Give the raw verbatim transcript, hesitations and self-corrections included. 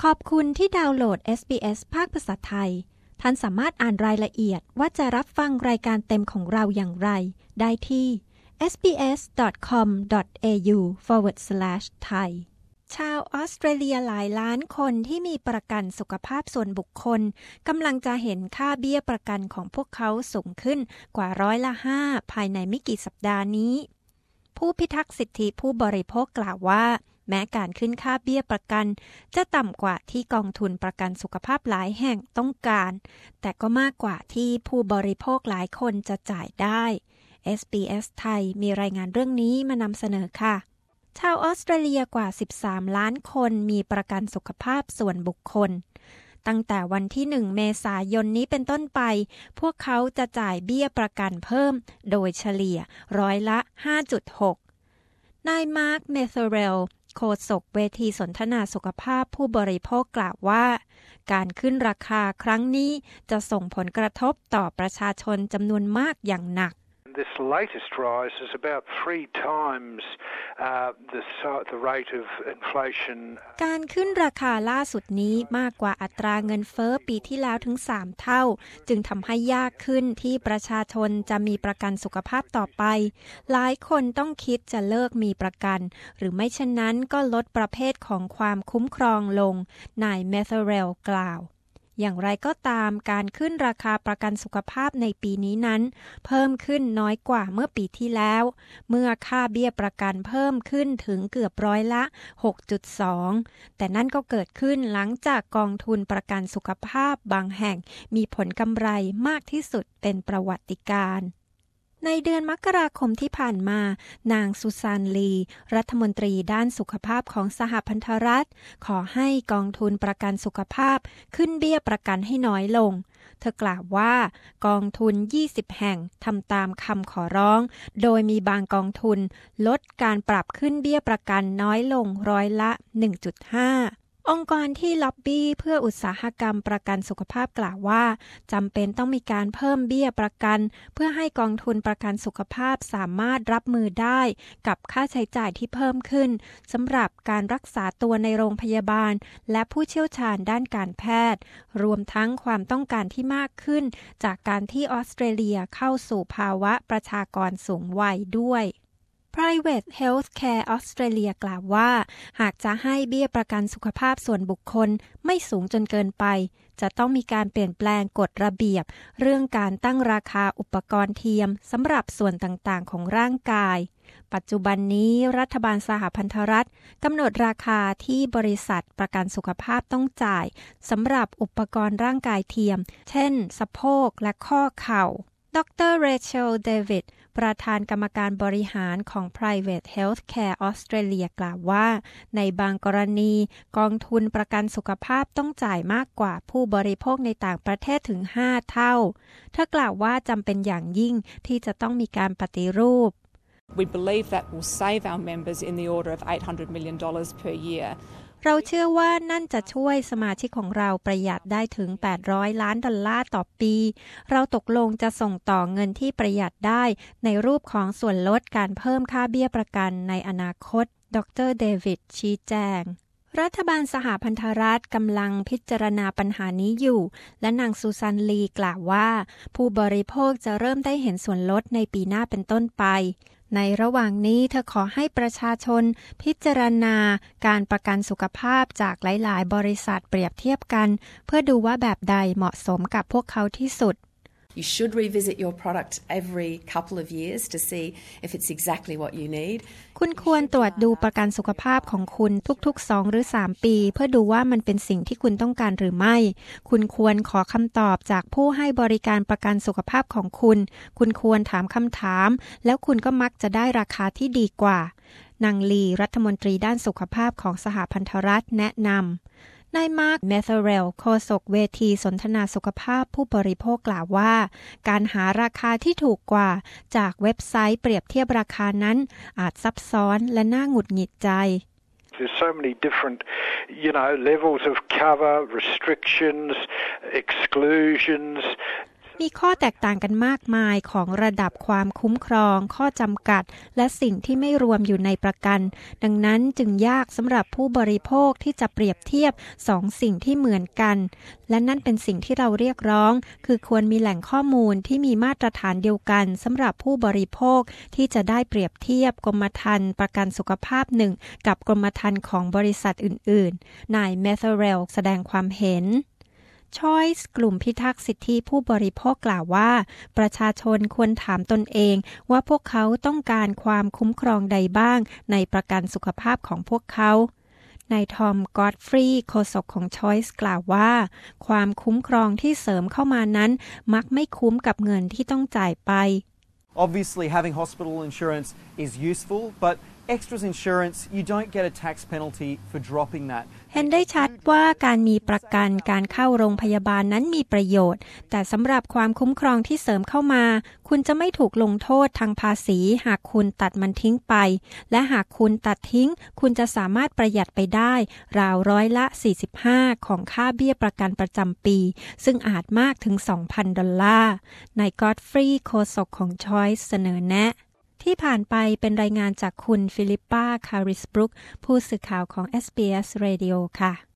ขอบคุณที่ดาวน์โหลด เอส บี เอส ภาคภาษาไทยท่านสามารถอ่านรายละเอียดว่าจะรับฟังรายการเต็มของเราอย่างไรได้ที่ เอส บี เอส ดอท คอม ดอท เอ ยู สแลช ไทย ชาวออสเตรเลียหลายล้านคนที่มีประกันสุขภาพส่วนบุคคลกำลังจะเห็นค่าเบี้ยประกันของพวกเขาสูงขึ้นกว่าร้อยละห้าภายในไม่กี่สัปดาห์นี้ผู้พิทักษ์สิทธิผู้บริโภคกล่าวว่าแม้การขึ้นค่าเบี้ยประกันจะต่ำกว่าที่กองทุนประกันสุขภาพหลายแห่งต้องการแต่ก็มากกว่าที่ผู้บริโภคหลายคนจะจ่ายได้ เอส บี เอส ไทยมีรายงานเรื่องนี้มานำเสนอค่ะชาวออสเตรเลียกว่าสิบสามล้านคนมีประกันสุขภาพส่วนบุคคลตั้งแต่วันที่หนึ่งเมษายนนี้เป็นต้นไปพวกเขาจะจ่ายเบี้ยประกันเพิ่มโดยเฉลี่ยร้อยละ ห้าจุดหก นายมาร์ค เมเธอเรลโฆษกเวทีสนทนาสุขภาพผู้บริโภคกล่าวว่าการขึ้นราคาครั้งนี้จะส่งผลกระทบต่อประชาชนจำนวนมากอย่างหนัก This latest rise is about three times uh, the, the rate of inflation. การขึ้นราคาล่าสุดนี้มากกว่าอัตราเงินเฟ้อปีที่แล้วถึงสามเท่าจึงทำให้ยากขึ้นที่ประชาชนจะมีประกันสุขภาพต่อไปหลายคนต้องคิดจะเลิกมีประกันหรือไม่เช่นนั้นก็ลดประเภทของความคุ้มครองลงนายเมเธอเรลกล่าวอย่างไรก็ตามการขึ้นราคาประกันสุขภาพในปีนี้นั้นเพิ่มขึ้นน้อยกว่าเมื่อปีที่แล้วเมื่อค่าเบี้ยประกันเพิ่มขึ้นถึงเกือบร้อยละ หกจุดสอง แต่นั่นก็เกิดขึ้นหลังจากกองทุนประกันสุขภาพบางแห่งมีผลกำไรมากที่สุดเป็นประวัติการณ์ในเดือนมกราคมที่ผ่านมานางซูซานลีรัฐมนตรีด้านสุขภาพของสหพันธรัฐขอให้กองทุนประกันสุขภาพขึ้นเบี้ยประกันให้น้อยลงเธอกล่าวว่ากองทุนยี่สิบแห่งทำตามคำขอร้องโดยมีบางกองทุนลดการปรับขึ้นเบี้ยประกันน้อยลงร้อยละ หนึ่งจุดห้าองค์กรที่ล็อบบี้เพื่ออุตสาหกรรมประกันสุขภาพกล่าวว่าจำเป็นต้องมีการเพิ่มเบี้ยประกันเพื่อให้กองทุนประกันสุขภาพสามารถรับมือได้กับค่าใช้จ่ายที่เพิ่มขึ้นสำหรับการรักษาตัวในโรงพยาบาลและผู้เชี่ยวชาญด้านการแพทย์รวมทั้งความต้องการที่มากขึ้นจากการที่ออสเตรเลียเข้าสู่ภาวะประชากรสูงวัยด้วย Private Healthcare Australia กล่าวว่าหากจะให้เบี้ยประกันสุขภาพส่วนบุคคลไม่สูงจนเกินไปจะต้องมีการเปลี่ยนแปลงกฎระเบียบเรื่องการตั้งราคาอุปกรณ์เทียมสำหรับส่วนต่างๆของร่างกายปัจจุบันนี้รัฐบาลสหพันธรัฐกำหนดราคาที่บริษัทประกันสุขภาพต้องจ่ายสำหรับอุปกรณ์ร่างกายเทียมเช่นสะโพกและข้อเข่าดร. เรเชล เดวิดประธานกรรมการบริหารของ Private Healthcare Australia กล่าวว่าในบางกรณีกองทุนประกันสุขภาพต้องจ่ายมากกว่าผู้บริโภคในต่างประเทศถึงห้าเท่าเธอกล่าวว่าจำเป็นอย่างยิ่งที่จะต้องมีการปฏิรูป We believe that will save our members in the order of eight hundred million dollars per year เราเชื่อว่านั่นจะช่วยสมาชิกของเราประหยัดได้ถึงแปดร้อยล้านดอลลาร์ต่อปีเราตกลงจะส่งต่อเงินที่ประหยัดได้ในรูปของส่วนลดการเพิ่มค่าเบี้ยประกันในอนาคตดร. เดวิดชี้แจงรัฐบาลสหพันธรัฐกำลังพิจารณาปัญหานี้อยู่และนางซูซานลีกล่าวว่าผู้บริโภคจะเริ่มได้เห็นส่วนลดในปีหน้าเป็นต้นไปในระหว่างนี้เธอขอให้ประชาชนพิจารณาการประกันสุขภาพจากหลายๆบริษัทเปรียบเทียบกันเพื่อดูว่าแบบใดเหมาะสมกับพวกเขาที่สุด You should revisit your product every couple of years to see if it's exactly what you need. คุณควรตรวจดูประกันสุขภาพของคุณทุกๆสองหรือสามปีเพื่อดูว่ามันเป็นสิ่งที่คุณต้องการหรือไม่คุณควรขอคำตอบจากผู้ให้บริการประกันสุขภาพของคุณคุณควรถามคำถามแล้วคุณก็มักจะได้ราคาที่ดีกว่านางลีรัฐมนตรีด้านสุขภาพของสหพันธรัฐแนะนำนายมาร์ค เมเธอเรลโฆษกเวทีสนทนาสุขภาพผู้บริโภคกล่าวว่าการหาราคาที่ถูกกว่าจากเว็บไซต์เปรียบเทียบราคานั้นอาจซับซ้อนและน่าหงุดหงิดใจ There's so many different, you know, levels of cover, restrictions, exclusions. มีข้อแตกต่างกันมากมายของระดับความคุ้มครองข้อจำกัดและสิ่งที่ไม่รวมอยู่ในประกันดังนั้นจึงยากสำหรับผู้บริโภคที่จะเปรียบเทียบสองสิ่งที่เหมือนกันและนั่นเป็นสิ่งที่เราเรียกร้องคือควรมีแหล่งข้อมูลที่มีมาตรฐานเดียวกันสำหรับผู้บริโภคที่จะได้เปรียบเทียบกรมธรรม์ประกันสุขภาพหนึ่งกับกรมธรรม์ของบริษัทอื่นๆนายแมทเธอเรลแสดงความเห็นChoice กลุ่มพิทักษ์สิทธิผู้บริโภคกล่าวว่าประชาชนควรถามตนเองว่าพวกเขาต้องการความคุ้มครองใดบ้างในประกันสุขภาพของพวกเขานายทอมกอดฟรีย์โฆษกของ Choice กล่าวว่าความคุ้มครองที่เสริมเข้ามานั้นมักไม่คุ้มกับเงินที่ต้องจ่ายไป Obviously having hospital insurance is useful but Extras insurance, you don't get a tax penalty for dropping that. เห็นได้ชัดว่าการมีประกันการเข้าโรงพยาบาลนั้นมีประโยชน์แต่สำหรับความคุ้มครองที่เสริมเข้ามาคุณจะไม่ถูกลงโทษทางภาษีหากคุณตัดมันทิ้งไปและหากคุณตัดทิ้งคุณจะสามารถประหยัดไปได้ราวร้อยละสี่สิบห้าของค่าเบี้ยประกันประจำปีซึ่งอาจมากถึง สองพัน ดอลลาร์นายกอดฟรีย์โฆษกของ Choice เสนอแนะที่ผ่านไปเป็นรายงานจากคุณฟิลิปปาคาริสบรุกผู้สื่อข่าวของ เอส บี เอส Radio ค่ะ